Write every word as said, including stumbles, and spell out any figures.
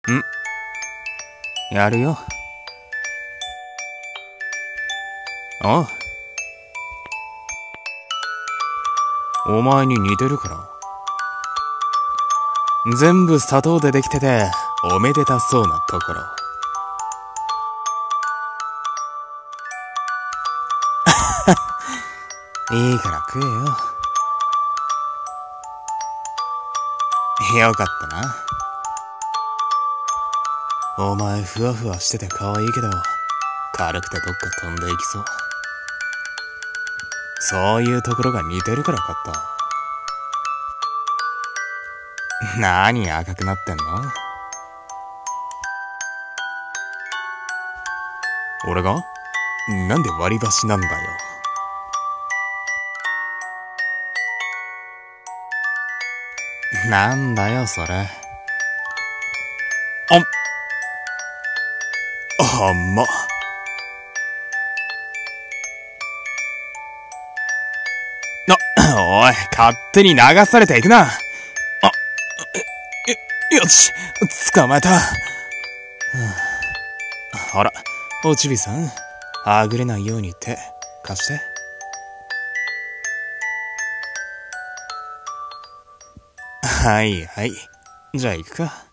んやるよ。ああ。お前に似てるから。全部砂糖でできてて、おめでたそうなところ。いいから食えよ。よかったな。お前ふわふわしてて可愛いけど、軽くてどっか飛んでいきそう。そういうところが似てるからかった。何赤くなってんの？俺が？なんで割り箸なんだよ。なんだよそれ。あんあんまな、おい、勝手に流されていくな。あ、よ、よし、捕まえた。はあ、ほら、おちびさん、はぐれないように手、貸して。はいはい、じゃあ行くか。